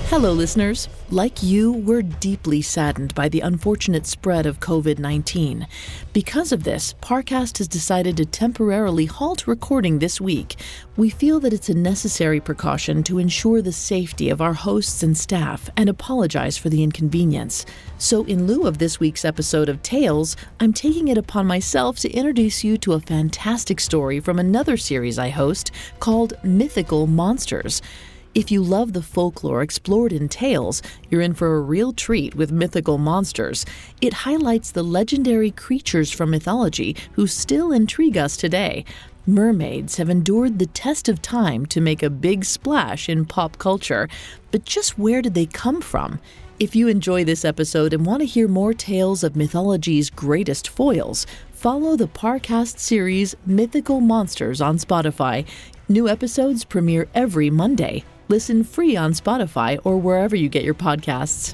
Hello, listeners. Like you, we're deeply saddened by the unfortunate spread of COVID-19. Because of this, Parcast has decided to temporarily halt recording this week. We feel that it's a necessary precaution to ensure the safety of our hosts and staff and apologize for the inconvenience. So in lieu of this week's episode of Tales, I'm taking it upon myself to introduce you to a fantastic story from another series I host called Mythical Monsters. If you love the folklore explored in Tales, you're in for a real treat with Mythical Monsters. It highlights the legendary creatures from mythology who still intrigue us today. Mermaids have endured the test of time to make a big splash in pop culture. But just where did they come from? If you enjoy this episode and want to hear more tales of mythology's greatest foils, follow the Parcast series Mythical Monsters on Spotify. New episodes premiere every Monday. Listen free on Spotify or wherever you get your podcasts.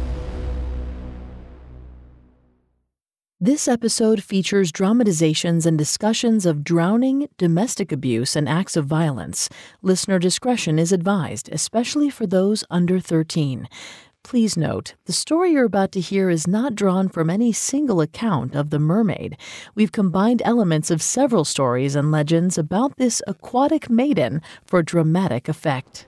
This episode features dramatizations and discussions of drowning, domestic abuse, and acts of violence. Listener discretion is advised, especially for those under 13. Please note, the story you're about to hear is not drawn from any single account of the mermaid. We've combined elements of several stories and legends about this aquatic maiden for dramatic effect.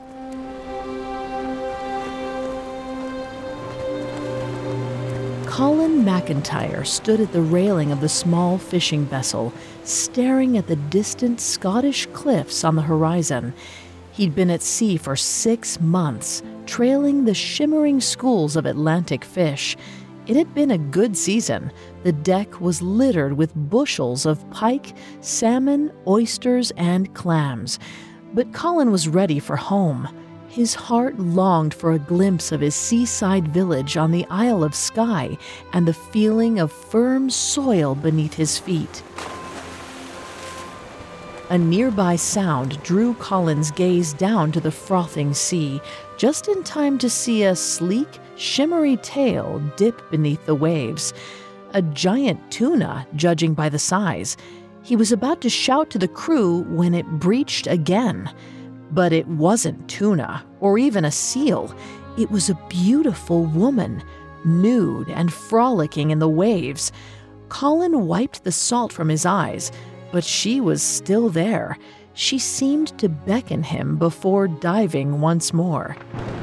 Colin McIntyre stood at the railing of the small fishing vessel, staring at the distant Scottish cliffs on the horizon. He'd been at sea for 6 months, trailing the shimmering schools of Atlantic fish. It had been a good season. The deck was littered with bushels of pike, salmon, oysters, and clams. But Colin was ready for home. His heart longed for a glimpse of his seaside village on the Isle of Skye and the feeling of firm soil beneath his feet. A nearby sound drew Colin's gaze down to the frothing sea, just in time to see a sleek, shimmery tail dip beneath the waves. A giant tuna, judging by the size. He was about to shout to the crew when it breached again. But it wasn't tuna, or even a seal. It was a beautiful woman, nude and frolicking in the waves. Colin wiped the salt from his eyes, but she was still there. She seemed to beckon him before diving once more.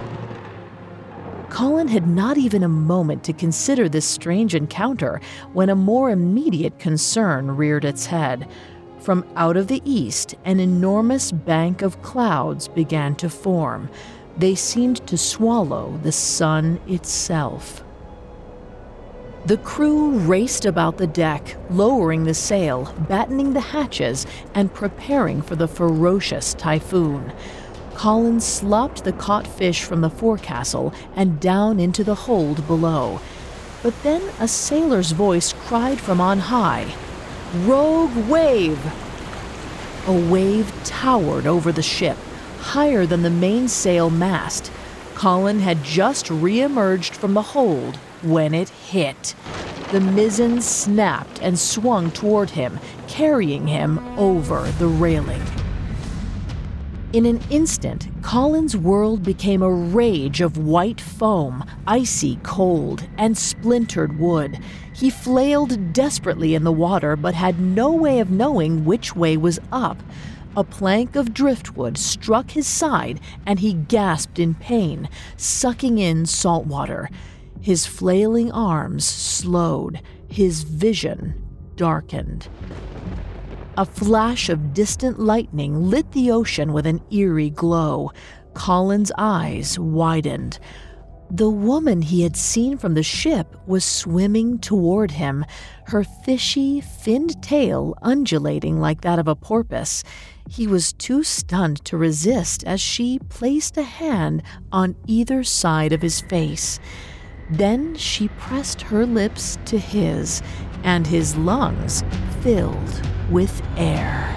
Colin had not even a moment to consider this strange encounter when a more immediate concern reared its head. From out of the east, an enormous bank of clouds began to form. They seemed to swallow the sun itself. The crew raced about the deck, lowering the sail, battening the hatches, and preparing for the ferocious typhoon. Colin slopped the caught fish from the forecastle and down into the hold below. But then a sailor's voice cried from on high, "Rogue wave!" A wave towered over the ship, higher than the mainsail mast. Colin had just re-emerged from the hold when it hit. The mizzen snapped and swung toward him, carrying him over the railing. In an instant, Colin's world became a rage of white foam, icy cold, and splintered wood. He flailed desperately in the water, but had no way of knowing which way was up. A plank of driftwood struck his side, and he gasped in pain, sucking in salt water. His flailing arms slowed. His vision darkened. A flash of distant lightning lit the ocean with an eerie glow. Colin's eyes widened. The woman he had seen from the ship was swimming toward him, her fishy, finned tail undulating like that of a porpoise. He was too stunned to resist as she placed a hand on either side of his face. Then she pressed her lips to his, and his lungs filled with air.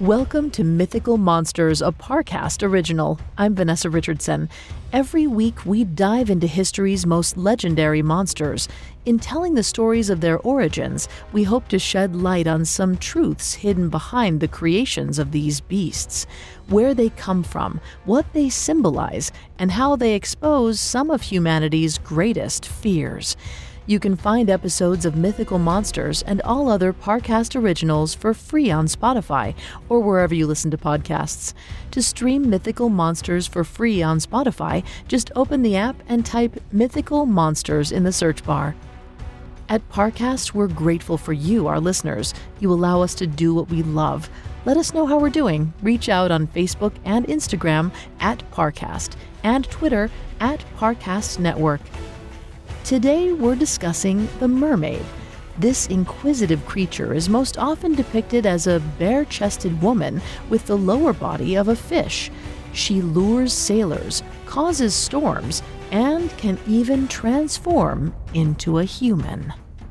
Welcome to Mythical Monsters, a Parcast original. I'm Vanessa Richardson. Every week, we dive into history's most legendary monsters. In telling the stories of their origins, we hope to shed light on some truths hidden behind the creations of these beasts, where they come from, what they symbolize, and how they expose some of humanity's greatest fears. You can find episodes of Mythical Monsters and all other Parcast originals for free on Spotify or wherever you listen to podcasts. To stream Mythical Monsters for free on Spotify, just open the app and type Mythical Monsters in the search bar. At Parcast, we're grateful for you, our listeners. You allow us to do what we love. Let us know how we're doing. Reach out on Facebook and Instagram at Parcast and Twitter at Parcast Network. Today, we're discussing the mermaid. This inquisitive creature is most often depicted as a bare-chested woman with the lower body of a fish. She lures sailors, causes storms, and can even transform into a human.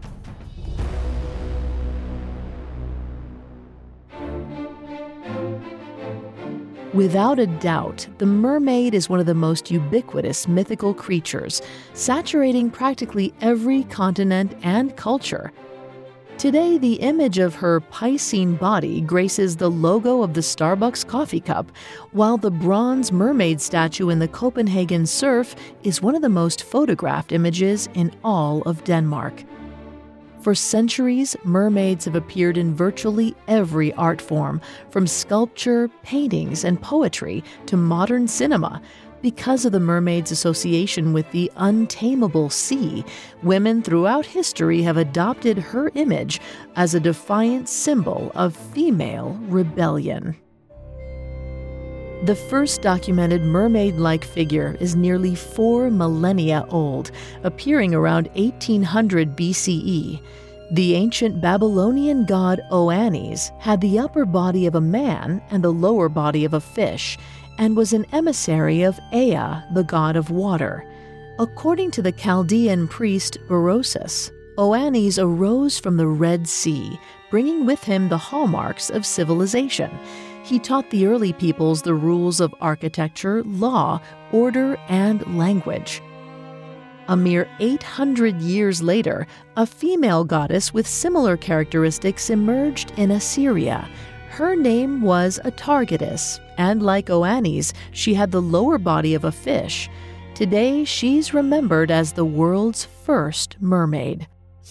Without a doubt, the mermaid is one of the most ubiquitous mythical creatures, saturating practically every continent and culture. Today, the image of her piscine body graces the logo of the Starbucks coffee cup, while the bronze mermaid statue in the Copenhagen Surf is one of the most photographed images in all of Denmark. For centuries, mermaids have appeared in virtually every art form, from sculpture, paintings, and poetry to modern cinema. Because of the mermaid's association with the untamable sea, women throughout history have adopted her image as a defiant symbol of female rebellion. The first documented mermaid-like figure is nearly 4 millennia old, appearing around 1800 BCE. The ancient Babylonian god Oannes had the upper body of a man and the lower body of a fish, and was an emissary of Ea, the god of water. According to the Chaldean priest Berosus, Oannes arose from the Red Sea, bringing with him the hallmarks of civilization. He taught the early peoples the rules of architecture, law, order, and language. A mere 800 years later, a female goddess with similar characteristics emerged in Assyria. Her name was Atargatis, and like Oannes, she had the lower body of a fish. Today, she's remembered as the world's first mermaid.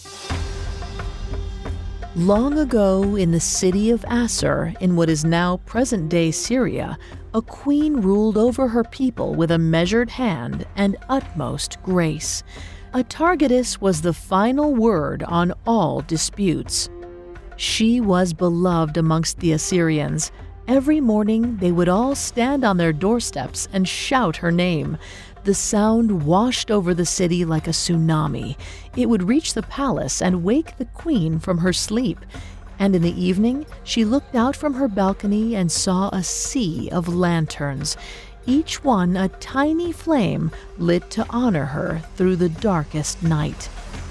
Long ago, in the city of Assur, in what is now present-day Syria, a queen ruled over her people with a measured hand and utmost grace. Atargatis was the final word on all disputes. She was beloved amongst the Assyrians. Every morning, they would all stand on their doorsteps and shout her name. The sound washed over the city like a tsunami. It would reach the palace and wake the queen from her sleep. And in the evening, she looked out from her balcony and saw a sea of lanterns, each one a tiny flame lit to honor her through the darkest night.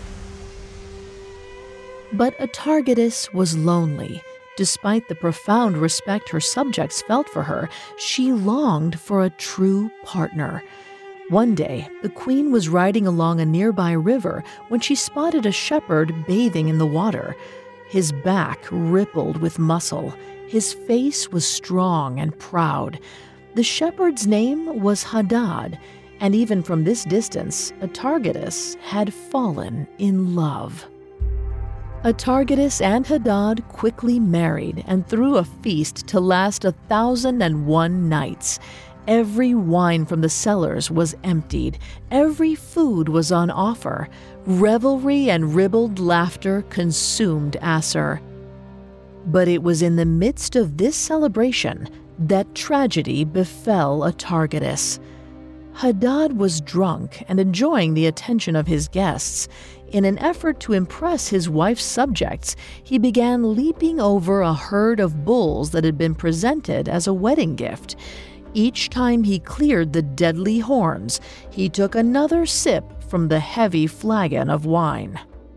But Atargatis was lonely. Despite the profound respect her subjects felt for her, she longed for a true partner. One day, the queen was riding along a nearby river when she spotted a shepherd bathing in the water. His back rippled with muscle. His face was strong and proud. The shepherd's name was Hadad, and even from this distance, Atargatis had fallen in love. Atargatis and Hadad quickly married and threw a feast to last 1,001 nights. Every wine from the cellars was emptied. Every food was on offer. Revelry and ribald laughter consumed Assur. But it was in the midst of this celebration that tragedy befell Atargatis. Hadad was drunk and enjoying the attention of his guests. In an effort to impress his wife's subjects, he began leaping over a herd of bulls that had been presented as a wedding gift. Each time he cleared the deadly horns, he took another sip from the heavy flagon of wine.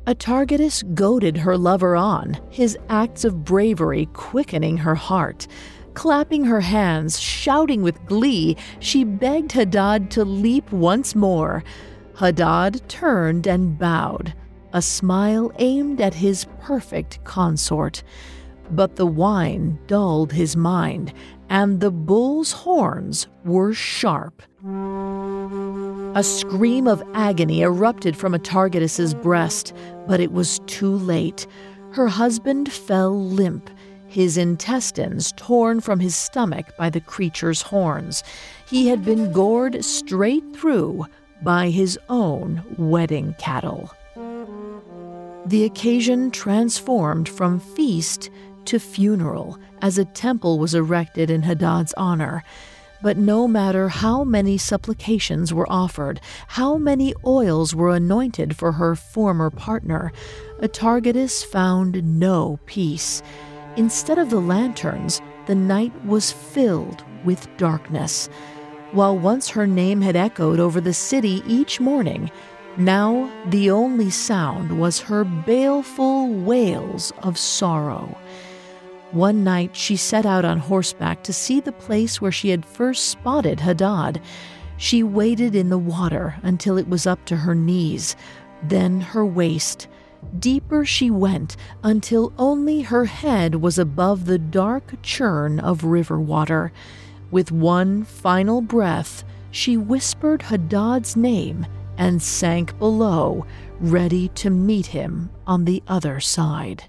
Atargatis goaded her lover on, his acts of bravery quickening her heart. Clapping her hands, shouting with glee, she begged Hadad to leap once more. Hadad turned and bowed, a smile aimed at his perfect consort. But the wine dulled his mind, and the bull's horns were sharp. A scream of agony erupted from Atargatis' breast, but it was too late. Her husband fell limp, his intestines torn from his stomach by the creature's horns. He had been gored straight through by his own wedding cattle. The occasion transformed from feast to funeral as a temple was erected in Hadad's honor. But no matter how many supplications were offered, how many oils were anointed for her former partner, Atargatis found no peace. Instead of the lanterns, the night was filled with darkness. While once her name had echoed over the city each morning, now the only sound was her baleful wails of sorrow. One night she set out on horseback to see the place where she had first spotted Hadad. She waded in the water until it was up to her knees, then her waist. Deeper she went until only her head was above the dark churn of river water. With one final breath, she whispered Hadad's name and sank below, ready to meet him on the other side.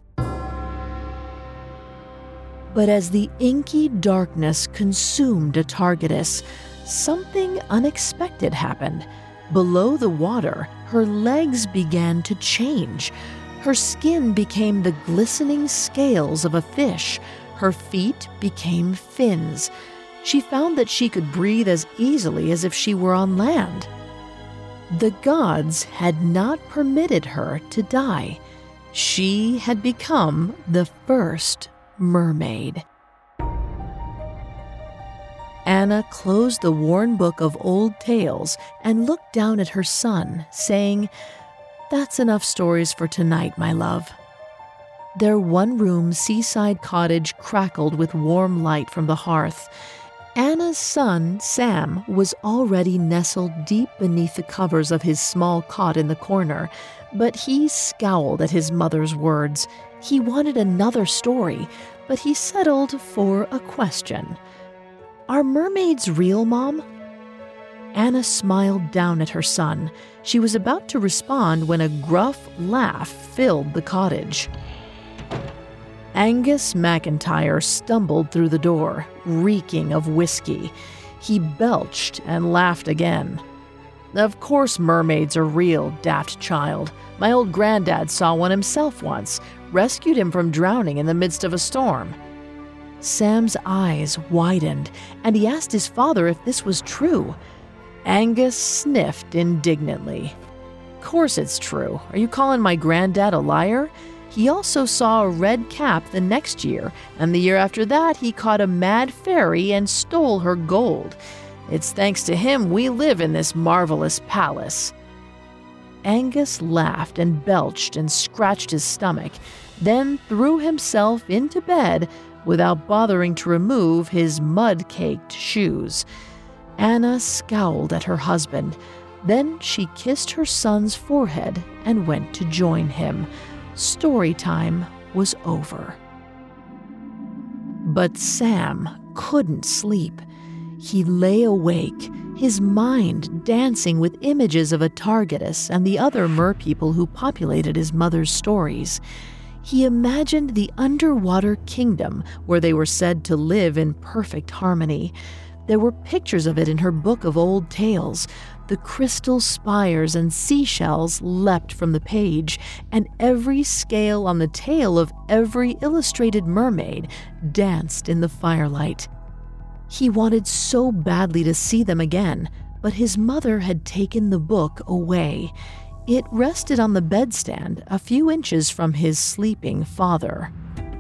But as the inky darkness consumed Atargatis, something unexpected happened. Below the water, her legs began to change. Her skin became the glistening scales of a fish. Her feet became fins. She found that she could breathe as easily as if she were on land. The gods had not permitted her to die. She had become the first mermaid. Anna closed the worn book of old tales and looked down at her son, saying, "That's enough stories for tonight, my love." Their one-room seaside cottage crackled with warm light from the hearth. Anna's son, Sam, was already nestled deep beneath the covers of his small cot in the corner, but he scowled at his mother's words. He wanted another story, but he settled for a question. "Are mermaids real, Mom?" Anna smiled down at her son. She was about to respond when a gruff laugh filled the cottage. Angus McIntyre stumbled through the door, reeking of whiskey. He belched and laughed again. "Of course mermaids are real, daft child. My old granddad saw one himself once, rescued him from drowning in the midst of a storm." Sam's eyes widened, and he asked his father if this was true. Angus sniffed indignantly. "Course it's true. Are you calling my granddad a liar? He also saw a red cap the next year, and the year after that he caught a mad fairy and stole her gold. It's thanks to him we live in this marvelous palace." Angus laughed and belched and scratched his stomach, then threw himself into bed without bothering to remove his mud-caked shoes. Anna scowled at her husband. Then she kissed her son's forehead and went to join him. Story time was over. But Sam couldn't sleep. He lay awake, his mind dancing with images of Atargatis and the other merpeople who populated his mother's stories. He imagined the underwater kingdom where they were said to live in perfect harmony. There were pictures of it in her book of old tales. The crystal spires and seashells leapt from the page, and every scale on the tail of every illustrated mermaid danced in the firelight. He wanted so badly to see them again, but his mother had taken the book away. It rested on the bedstand a few inches from his sleeping father.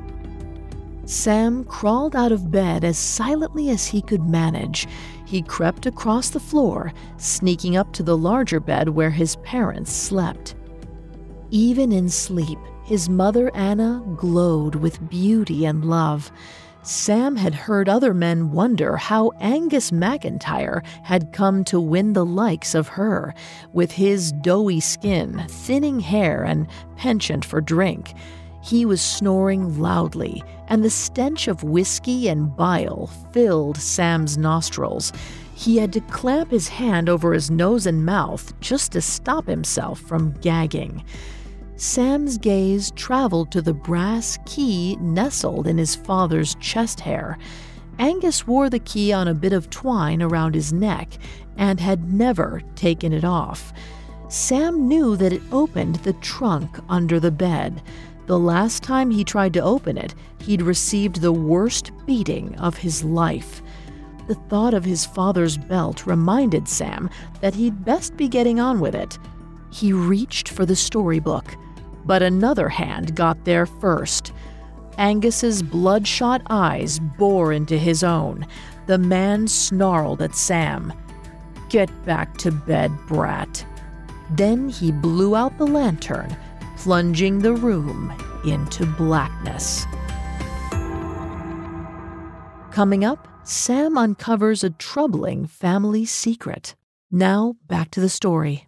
Sam crawled out of bed as silently as he could manage. He crept across the floor, sneaking up to the larger bed where his parents slept. Even in sleep, his mother Anna glowed with beauty and love. Sam had heard other men wonder how Angus MacIntyre had come to win the likes of her, with his doughy skin, thinning hair, and penchant for drink. He was snoring loudly, and the stench of whiskey and bile filled Sam's nostrils. He had to clamp his hand over his nose and mouth just to stop himself from gagging. Sam's gaze traveled to the brass key nestled in his father's chest hair. Angus wore the key on a bit of twine around his neck and had never taken it off. Sam knew that it opened the trunk under the bed. The last time he tried to open it, he'd received the worst beating of his life. The thought of his father's belt reminded Sam that he'd best be getting on with it. He reached for the storybook, but another hand got there first. Angus's bloodshot eyes bore into his own. The man snarled at Sam. "Get back to bed, brat." Then he blew out the lantern, plunging the room into blackness. Coming up, Sam uncovers a troubling family secret. Now, back to the story.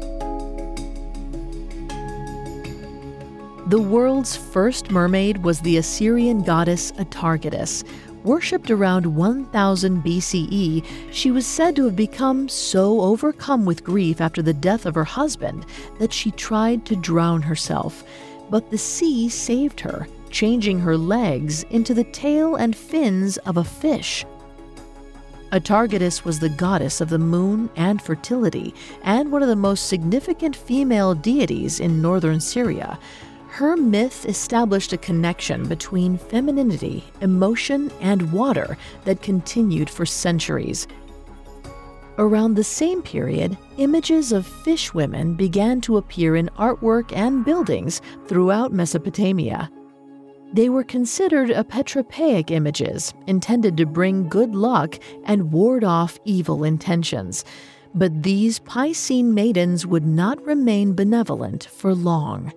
The world's first mermaid was the Assyrian goddess Atargatis. Worshipped around 1000 BCE, she was said to have become so overcome with grief after the death of her husband that she tried to drown herself. But the sea saved her, changing her legs into the tail and fins of a fish. Atargatis was the goddess of the moon and fertility, and one of the most significant female deities in northern Syria. Her myth established a connection between femininity, emotion, and water that continued for centuries. Around the same period, images of fish women began to appear in artwork and buildings throughout Mesopotamia. They were considered apotropaic images, intended to bring good luck and ward off evil intentions. But these Piscine maidens would not remain benevolent for long.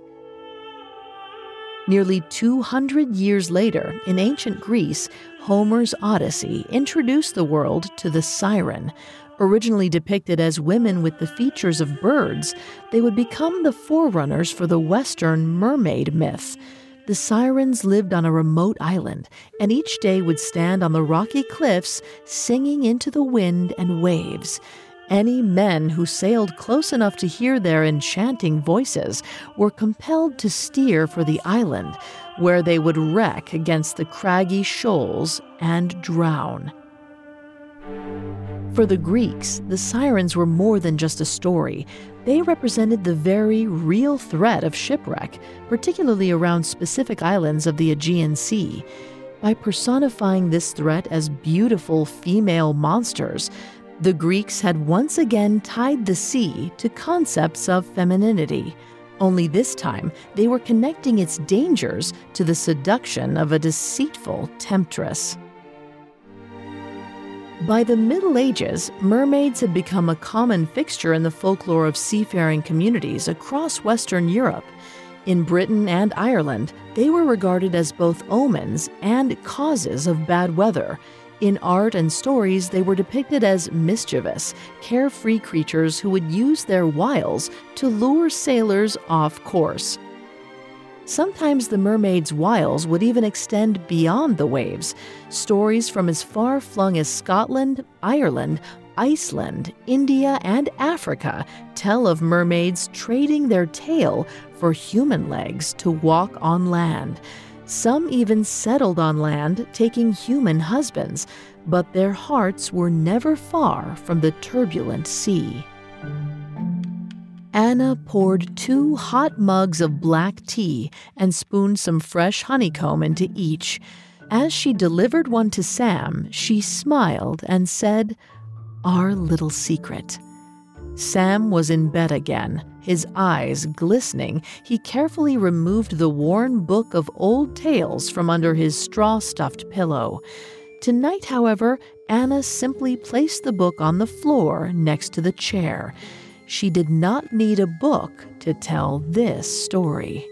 Nearly 200 years later, in ancient Greece, Homer's Odyssey introduced the world to the siren. Originally depicted as women with the features of birds, they would become the forerunners for the Western mermaid myth. The sirens lived on a remote island, and each day would stand on the rocky cliffs, singing into the wind and waves. Any men who sailed close enough to hear their enchanting voices were compelled to steer for the island, where they would wreck against the craggy shoals and drown. For the Greeks, the sirens were more than just a story. They represented the very real threat of shipwreck, particularly around specific islands of the Aegean Sea. By personifying this threat as beautiful female monsters, the Greeks had once again tied the sea to concepts of femininity. Only this time, they were connecting its dangers to the seduction of a deceitful temptress. By the Middle Ages, mermaids had become a common fixture in the folklore of seafaring communities across Western Europe. In Britain and Ireland, they were regarded as both omens and causes of bad weather. In art and stories, they were depicted as mischievous, carefree creatures who would use their wiles to lure sailors off course. Sometimes the mermaid's wiles would even extend beyond the waves. Stories from as far-flung as Scotland, Ireland, Iceland, India, and Africa tell of mermaids trading their tail for human legs to walk on land. Some even settled on land, taking human husbands, but their hearts were never far from the turbulent sea. Anna poured 2 hot mugs of black tea and spooned some fresh honeycomb into each. As she delivered one to Sam, she smiled and said, "Our little secret." Sam was in bed again. His eyes glistening, he carefully removed the worn book of old tales from under his straw-stuffed pillow. Tonight, however, Anna simply placed the book on the floor next to the chair. she did not need a book to tell this story.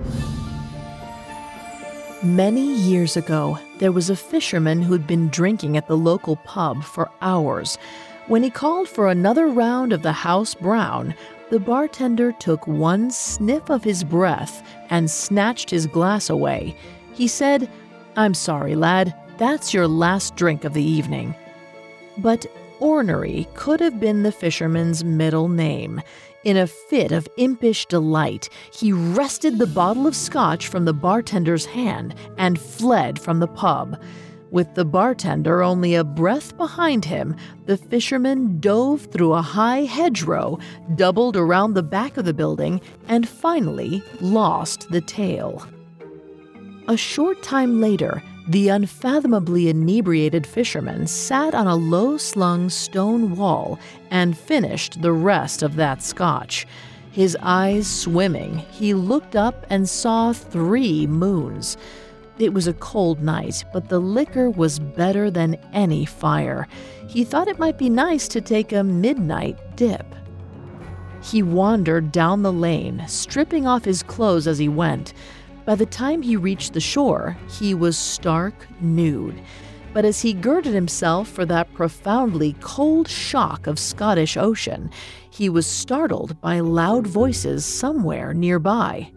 Many years ago, there was a fisherman who'd been drinking at the local pub for hours. When he called for another round of the house brown, the bartender took one sniff of his breath and snatched his glass away. He said, "I'm sorry, lad, that's your last drink of the evening." But Ornery could have been the fisherman's middle name. In a fit of impish delight, he wrested the bottle of scotch from the bartender's hand and fled from the pub. With the bartender only a breath behind him, the fisherman dove through a high hedgerow, doubled around the back of the building, and finally lost the tail. A short time later, the unfathomably inebriated fisherman sat on a low-slung stone wall and finished the rest of that scotch. His eyes swimming, he looked up and saw 3 moons. It was a cold night, but the liquor was better than any fire. He thought it might be nice to take a midnight dip. He wandered down the lane, stripping off his clothes as he went. By the time he reached the shore, he was stark nude. But as he girded himself for that profoundly cold shock of Scottish ocean, he was startled by loud voices somewhere nearby.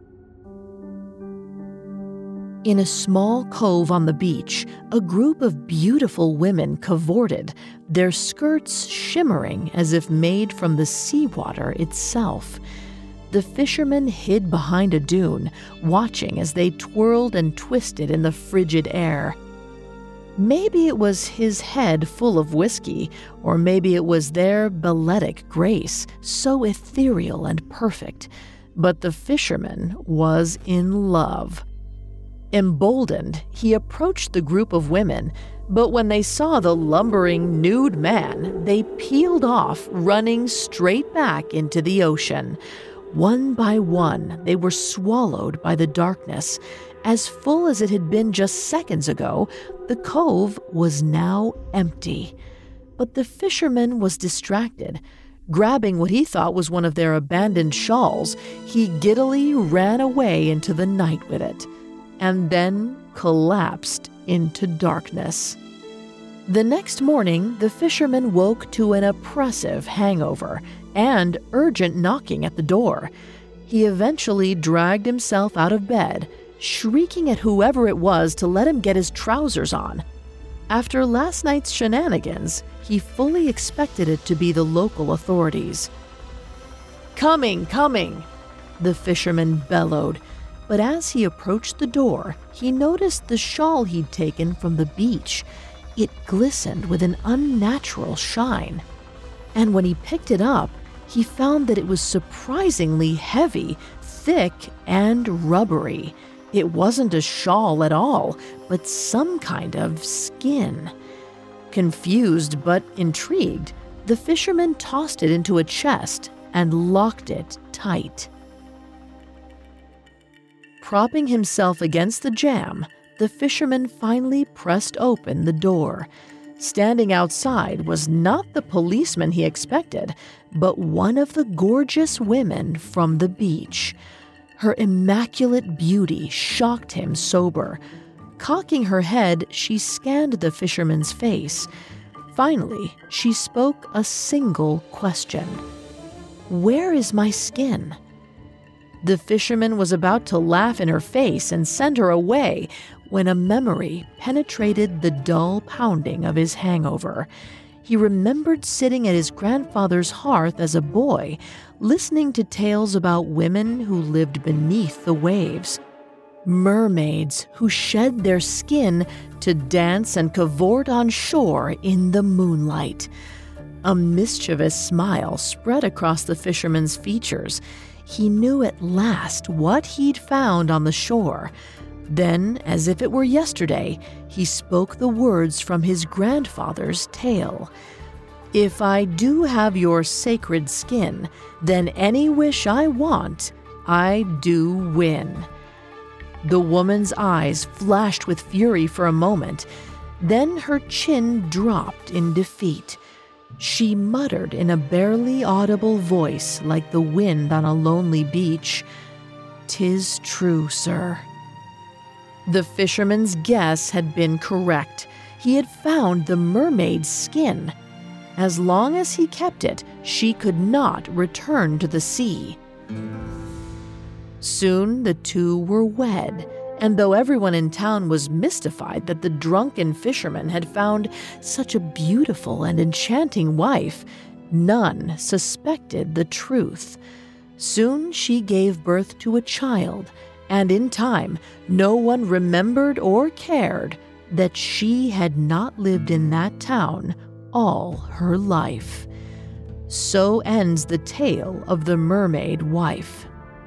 In a small cove on the beach, a group of beautiful women cavorted, their skirts shimmering as if made from the seawater itself. The fisherman hid behind a dune, watching as they twirled and twisted in the frigid air. Maybe it was his head full of whiskey, or maybe it was their balletic grace, so ethereal and perfect. But the fisherman was in love. Emboldened, he approached the group of women, but when they saw the lumbering, nude man, they peeled off, running straight back into the ocean. One by one, they were swallowed by the darkness. As full as it had been just seconds ago, the cove was now empty. But the fisherman was distracted. Grabbing what he thought was one of their abandoned shawls, he giddily ran away into the night with it, and then collapsed into darkness. The next morning, the fisherman woke to an oppressive hangover and urgent knocking at the door. He eventually dragged himself out of bed, shrieking at whoever it was to let him get his trousers on. After last night's shenanigans, he fully expected it to be the local authorities. "Coming, coming!" the fisherman bellowed. But as he approached the door, he noticed the shawl he'd taken from the beach. It glistened with an unnatural shine. And when he picked it up, he found that it was surprisingly heavy, thick, and rubbery. It wasn't a shawl at all, but some kind of skin. Confused but intrigued, the fisherman tossed it into a chest and locked it tight. Propping himself against the jamb, the fisherman finally pressed open the door. Standing outside was not the policeman he expected, but one of the gorgeous women from the beach. Her immaculate beauty shocked him sober. Cocking her head, she scanned the fisherman's face. Finally, she spoke a single question. "Where is my skin?" The fisherman was about to laugh in her face and send her away when a memory penetrated the dull pounding of his hangover. He remembered sitting at his grandfather's hearth as a boy, listening to tales about women who lived beneath the waves. Mermaids who shed their skin to dance and cavort on shore in the moonlight. A mischievous smile spread across the fisherman's features. He knew at last what he'd found on the shore. Then, as if it were yesterday, he spoke the words from his grandfather's tale. "If I do have your sacred skin, then any wish I want, I do win." The woman's eyes flashed with fury for a moment. Then her chin dropped in defeat. She muttered in a barely audible voice like the wind on a lonely beach, "'Tis true, sir." The fisherman's guess had been correct. He had found the mermaid's skin. As long as he kept it, she could not return to the sea. Soon the two were wed, and though everyone in town was mystified that the drunken fisherman had found such a beautiful and enchanting wife, none suspected the truth. Soon she gave birth to a child, and in time, no one remembered or cared that she had not lived in that town all her life. So ends the tale of the mermaid wife.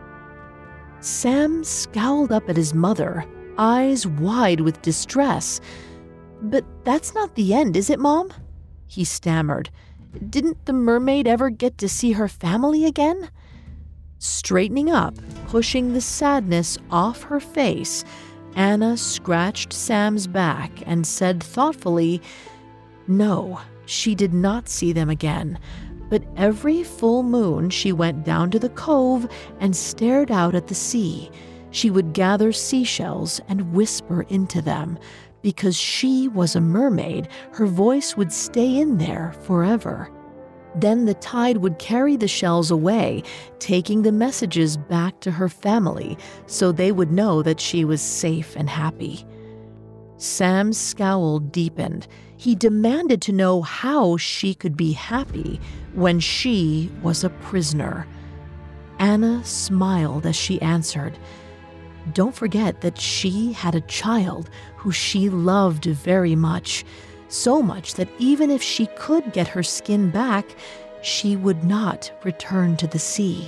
Sam scowled up at his mother, eyes wide with distress. "But that's not the end, is it, Mom?" he stammered. "Didn't the mermaid ever get to see her family again?" Straightening up, pushing the sadness off her face, Anna scratched Sam's back and said thoughtfully, "No, she did not see them again. But every full moon she went down to the cove and stared out at the sea. She would gather seashells and whisper into them. Because she was a mermaid, her voice would stay in there forever. Then the tide would carry the shells away, taking the messages back to her family so they would know that she was safe and happy." Sam's scowl deepened. He demanded to know how she could be happy when she was a prisoner. Anna smiled as she answered, "Don't forget that she had a child who she loved very much, so much that even if she could get her skin back, she would not return to the sea."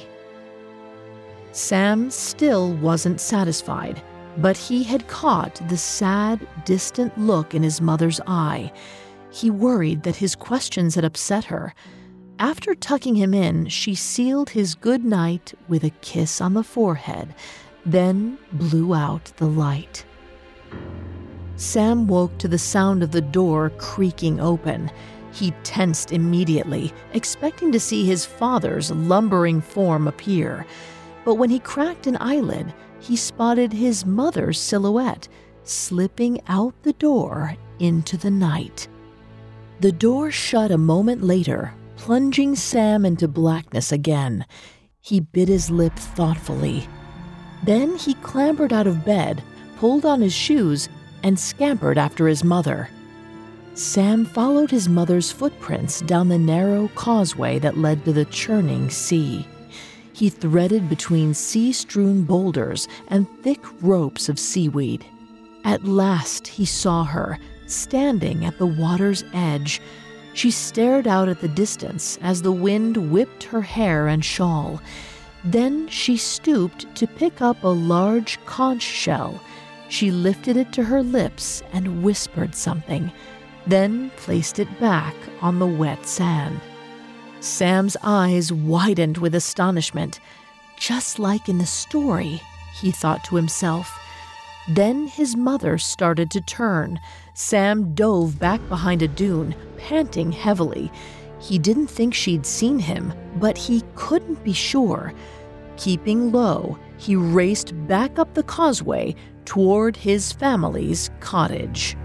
Sam still wasn't satisfied, but he had caught the sad, distant look in his mother's eye. He worried that his questions had upset her. After tucking him in, she sealed his good night with a kiss on the forehead, then blew out the light. Sam woke to the sound of the door creaking open. He tensed immediately, expecting to see his father's lumbering form appear. But when he cracked an eyelid, he spotted his mother's silhouette slipping out the door into the night. The door shut a moment later, plunging Sam into blackness again. He bit his lip thoughtfully. Then he clambered out of bed, pulled on his shoes, and scampered after his mother. Sam followed his mother's footprints down the narrow causeway that led to the churning sea. He threaded between sea-strewn boulders and thick ropes of seaweed. At last he saw her, standing at the water's edge. She stared out at the distance as the wind whipped her hair and shawl. Then she stooped to pick up a large conch shell. She lifted it to her lips and whispered something, then placed it back on the wet sand. Sam's eyes widened with astonishment. Just like in the story, he thought to himself. Then his mother started to turn. Sam dove back behind a dune, panting heavily. He didn't think she'd seen him, but he couldn't be sure. Keeping low, he raced back up the causeway toward his family's cottage.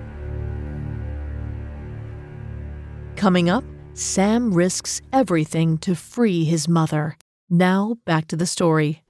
Coming up, Sam risks everything to free his mother. Now back to the story.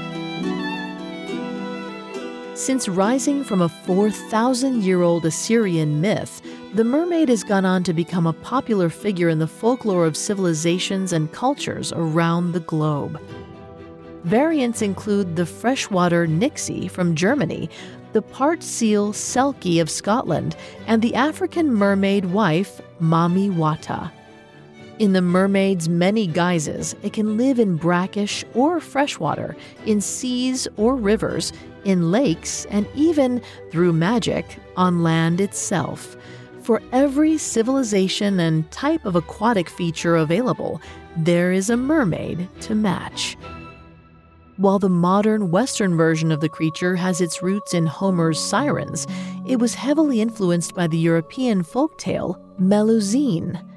Since rising from a 4,000-year-old Assyrian myth, the mermaid has gone on to become a popular figure in the folklore of civilizations and cultures around the globe. Variants include the freshwater Nixie from Germany, the part seal Selkie of Scotland, and the African mermaid wife Mami Wata. In the mermaid's many guises, it can live in brackish or freshwater, in seas or rivers, in lakes, and even, through magic, on land itself. For every civilization and type of aquatic feature available, there is a mermaid to match. While the modern Western version of the creature has its roots in Homer's Sirens, it was heavily influenced by the European folktale Melusine.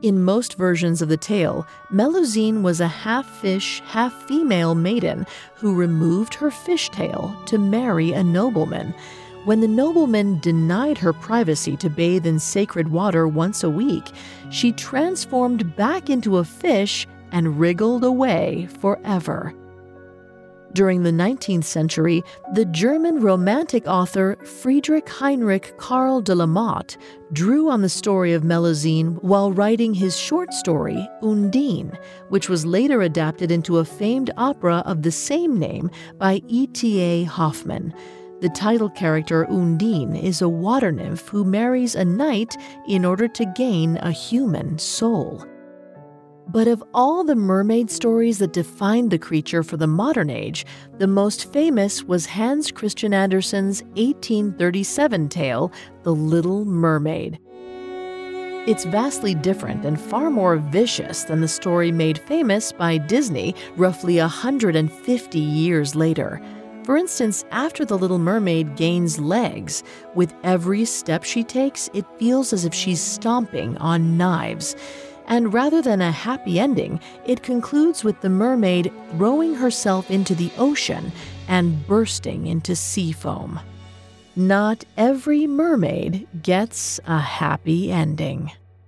In most versions of the tale, Melusine was a half-fish, half-female maiden who removed her fishtail to marry a nobleman. When the nobleman denied her privacy to bathe in sacred water once a week, she transformed back into a fish and wriggled away forever. During the 19th century, the German Romantic author Friedrich Heinrich Karl de la Motte drew on the story of Melusine while writing his short story, Undine, which was later adapted into a famed opera of the same name by E.T.A. Hoffmann. The title character Undine is a water nymph who marries a knight in order to gain a human soul. But of all the mermaid stories that defined the creature for the modern age, the most famous was Hans Christian Andersen's 1837 tale, The Little Mermaid. It's vastly different and far more vicious than the story made famous by Disney roughly 150 years later. For instance, after The Little Mermaid gains legs, with every step she takes, it feels as if she's stomping on knives. And rather than a happy ending, it concludes with the mermaid throwing herself into the ocean and bursting into sea foam. Not every mermaid gets a happy ending.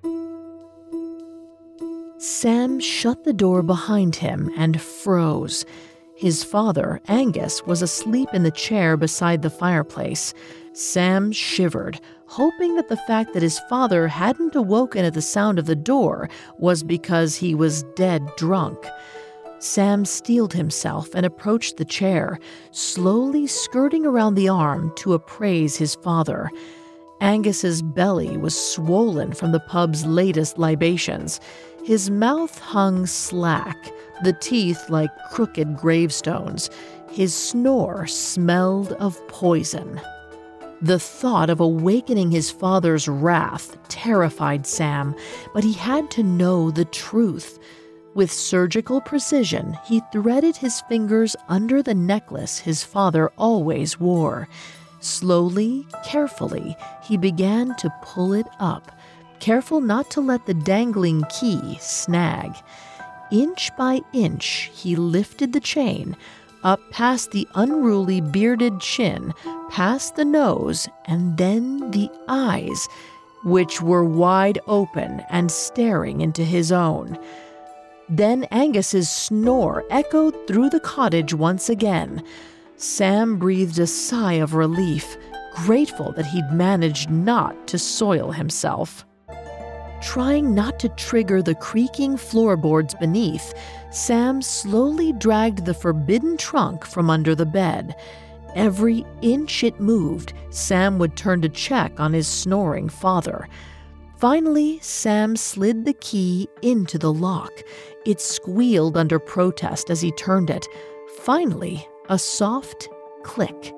Sam shut the door behind him and froze. His father, Angus, was asleep in the chair beside the fireplace. Sam shivered, hoping that the fact that his father hadn't awoken at the sound of the door was because he was dead drunk. Sam steeled himself and approached the chair, slowly skirting around the arm to appraise his father. Angus's belly was swollen from the pub's latest libations. His mouth hung slack, the teeth like crooked gravestones. His snore smelled of poison. The thought of awakening his father's wrath terrified Sam, but he had to know the truth. With surgical precision, he threaded his fingers under the necklace his father always wore. Slowly, carefully, he began to pull it up, careful not to let the dangling key snag. Inch by inch, he lifted the chain, up past the unruly bearded chin, past the nose, and then the eyes, which were wide open and staring into his own. Then Angus's snore echoed through the cottage once again. Sam breathed a sigh of relief, grateful that he'd managed not to soil himself. Trying not to trigger the creaking floorboards beneath, Sam slowly dragged the forbidden trunk from under the bed. Every inch it moved, Sam would turn to check on his snoring father. Finally, Sam slid the key into the lock. It squealed under protest as he turned it. Finally, a soft click.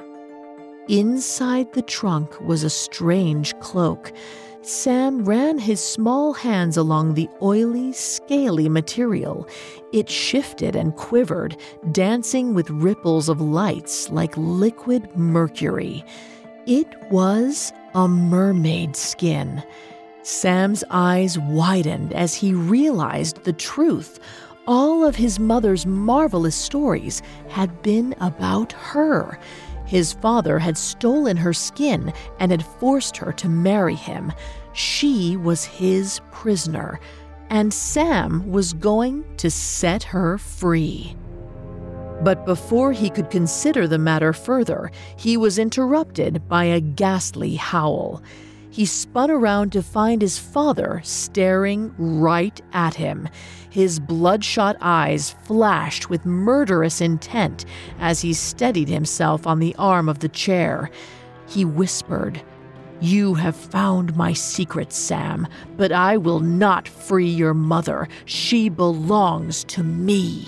Inside the trunk was a strange cloak. Sam ran his small hands along the oily, scaly material. It shifted and quivered, dancing with ripples of lights like liquid mercury. It was a mermaid skin. Sam's eyes widened as he realized the truth. All of his mother's marvelous stories had been about her. His father had stolen her skin and had forced her to marry him. She was his prisoner, and Sam was going to set her free. But before he could consider the matter further, he was interrupted by a ghastly howl. He spun around to find his father staring right at him. His bloodshot eyes flashed with murderous intent as he steadied himself on the arm of the chair. He whispered, "You have found my secret, Sam, but I will not free your mother. She belongs to me."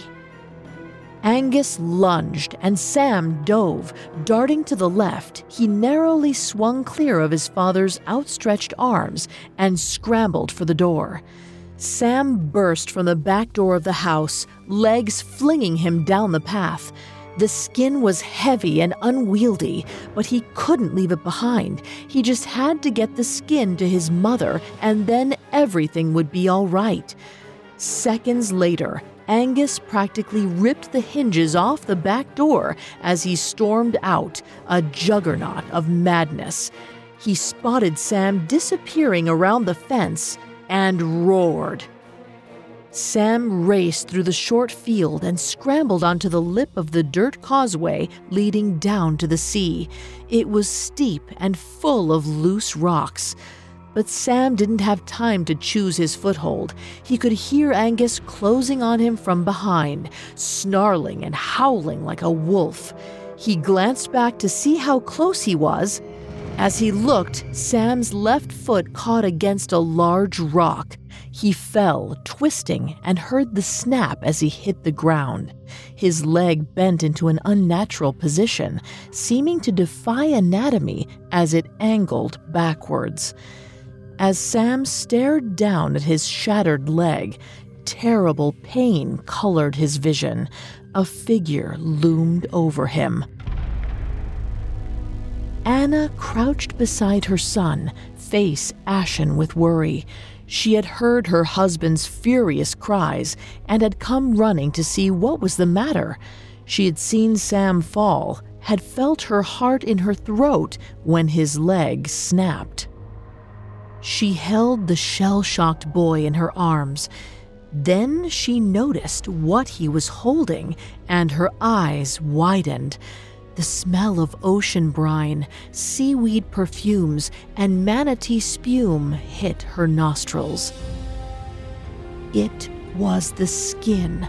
Angus lunged, and Sam dove. Darting to the left, he narrowly swung clear of his father's outstretched arms and scrambled for the door. Sam burst from the back door of the house, legs flinging him down the path. The skin was heavy and unwieldy, but he couldn't leave it behind. He just had to get the skin to his mother, and then everything would be all right. Seconds later, Angus practically ripped the hinges off the back door as he stormed out, a juggernaut of madness. He spotted Sam disappearing around the fence and roared. Sam raced through the short field and scrambled onto the lip of the dirt causeway leading down to the sea. It was steep and full of loose rocks. But Sam didn't have time to choose his foothold. He could hear Angus closing on him from behind, snarling and howling like a wolf. He glanced back to see how close he was. As he looked, Sam's left foot caught against a large rock. He fell, twisting, and heard the snap as he hit the ground. His leg bent into an unnatural position, seeming to defy anatomy as it angled backwards. As Sam stared down at his shattered leg, terrible pain colored his vision. A figure loomed over him. Anna crouched beside her son, face ashen with worry. She had heard her husband's furious cries and had come running to see what was the matter. She had seen Sam fall, had felt her heart in her throat when his leg snapped. She held the shell-shocked boy in her arms. Then she noticed what he was holding, and her eyes widened. The smell of ocean brine, seaweed perfumes, and manatee spume hit her nostrils. It was the skin.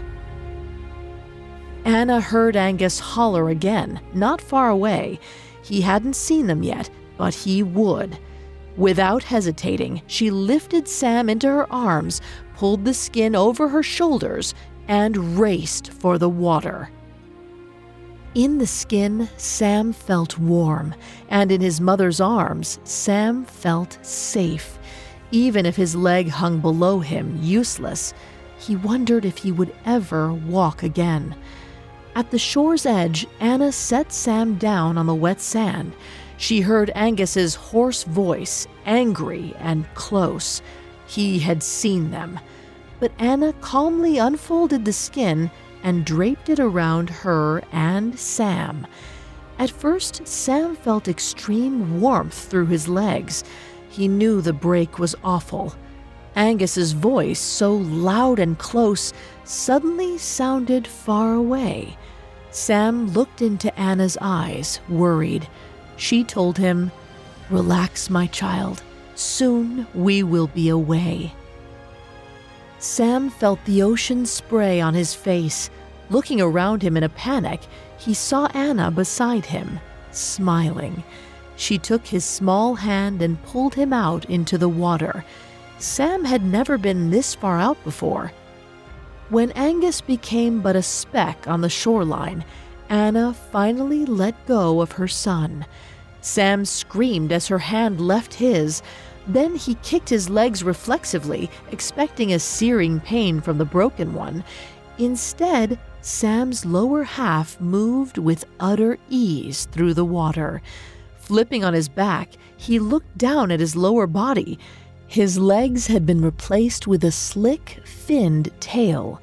Anna heard Angus holler again, not far away. He hadn't seen them yet, but he would. Without hesitating, she lifted Sam into her arms, pulled the skin over her shoulders, and raced for the water. In the skin, Sam felt warm, and in his mother's arms, Sam felt safe. Even if his leg hung below him, useless, he wondered if he would ever walk again. At the shore's edge, Anna set Sam down on the wet sand. She heard Angus's hoarse voice, angry and close. He had seen them. But Anna calmly unfolded the skin and draped it around her and Sam. At first, Sam felt extreme warmth through his legs. He knew the break was awful. Angus's voice, so loud and close, suddenly sounded far away. Sam looked into Anna's eyes, worried. She told him, "Relax, my child. Soon we will be away." Sam felt the ocean spray on his face. Looking around him in a panic, he saw Anna beside him, smiling. She took his small hand and pulled him out into the water. Sam had never been this far out before. When Angus became but a speck on the shoreline, Anna finally let go of her son. Sam screamed as her hand left his. Then he kicked his legs reflexively, expecting a searing pain from the broken one. Instead, Sam's lower half moved with utter ease through the water. Flipping on his back, he looked down at his lower body. His legs had been replaced with a slick, finned tail.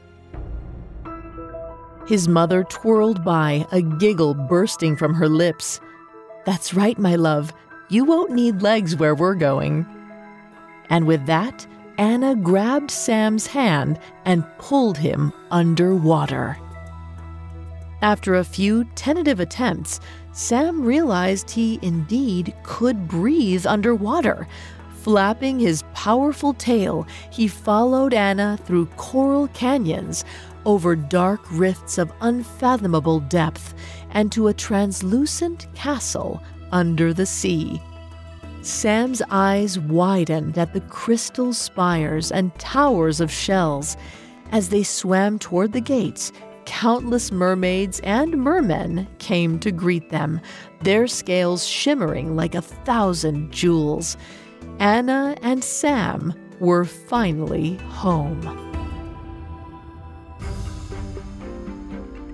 His mother twirled by, a giggle bursting from her lips. "That's right, my love. You won't need legs where we're going." And with that, Anna grabbed Sam's hand and pulled him underwater. After a few tentative attempts, Sam realized he indeed could breathe underwater. Flapping his powerful tail, he followed Anna through coral canyons, over dark rifts of unfathomable depth, and to a translucent castle under the sea. Sam's eyes widened at the crystal spires and towers of shells. As they swam toward the gates, countless mermaids and mermen came to greet them, their scales shimmering like 1,000 jewels. Anna and Sam were finally home.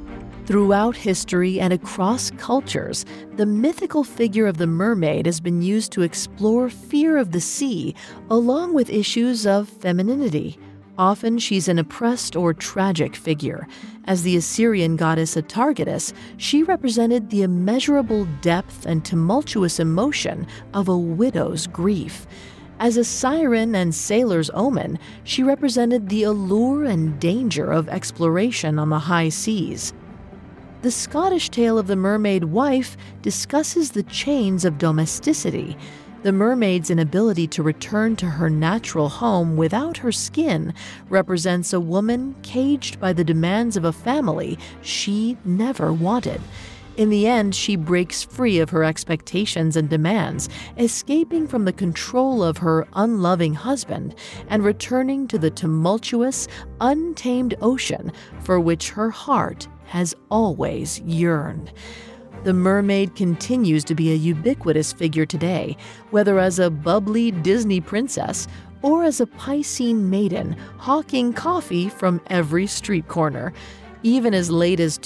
Throughout history and across cultures, the mythical figure of the mermaid has been used to explore fear of the sea, along with issues of femininity. Often she's an oppressed or tragic figure. As the Assyrian goddess Atargatis, she represented the immeasurable depth and tumultuous emotion of a widow's grief. As a siren and sailor's omen, she represented the allure and danger of exploration on the high seas. The Scottish tale of the mermaid wife discusses the chains of domesticity. The mermaid's inability to return to her natural home without her skin represents a woman caged by the demands of a family she never wanted. In the end, she breaks free of her expectations and demands, escaping from the control of her unloving husband and returning to the tumultuous, untamed ocean for which her heart has always yearned. The mermaid continues to be a ubiquitous figure today, whether as a bubbly Disney princess or as a Piscean maiden hawking coffee from every street corner. Even as late as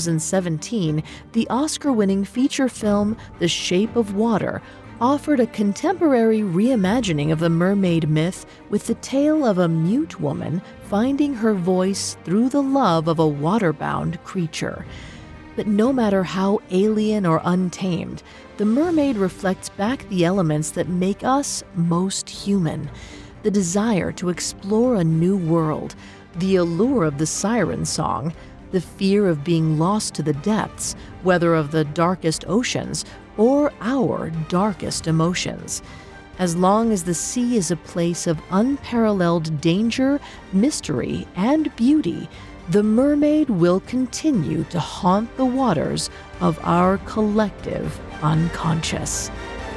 2017, the Oscar-winning feature film The Shape of Water offered a contemporary reimagining of the mermaid myth with the tale of a mute woman finding her voice through the love of a water-bound creature. But no matter how alien or untamed, the mermaid reflects back the elements that make us most human. The desire to explore a new world, the allure of the siren song, the fear of being lost to the depths, whether of the darkest oceans or our darkest emotions. As long as the sea is a place of unparalleled danger, mystery, and beauty, the mermaid will continue to haunt the waters of our collective unconscious.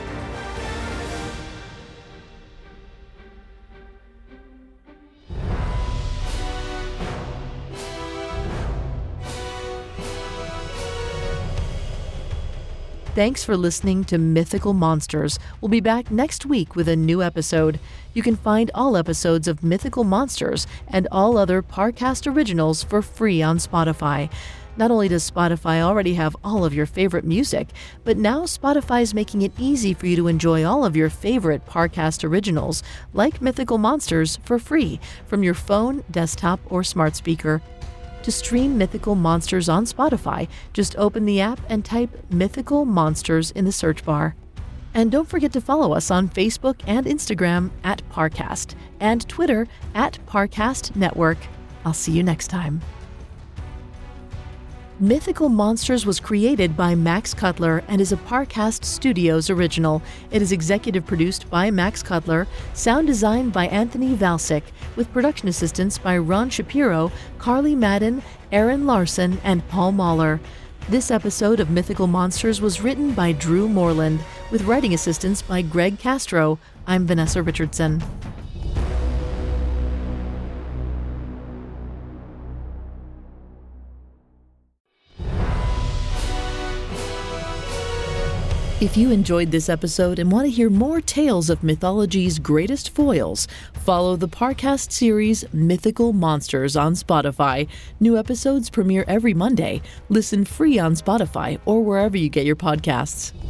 Thanks for listening to Mythical Monsters. We'll be back next week with a new episode. You can find all episodes of Mythical Monsters and all other Parcast originals for free on Spotify. Not only does Spotify already have all of your favorite music, but now Spotify is making it easy for you to enjoy all of your favorite Parcast originals, like Mythical Monsters, for free from your phone, desktop, or smart speaker. To stream Mythical Monsters on Spotify, just open the app and type Mythical Monsters in the search bar. And don't forget to follow us on Facebook and Instagram at Parcast and Twitter at Parcast Network. I'll see you next time. Mythical Monsters was created by Max Cutler and is a Parcast Studios original. It is executive produced by Max Cutler, sound designed by Anthony Valsic, with production assistance by Ron Shapiro, Carly Madden, Aaron Larson, and Paul Mahler. This episode of Mythical Monsters was written by Drew Moreland, with writing assistance by Greg Castro. I'm Vanessa Richardson. If you enjoyed this episode and want to hear more tales of mythology's greatest foils, follow the Parcast series Mythical Monsters on Spotify. New episodes premiere every Monday. Listen free on Spotify or wherever you get your podcasts.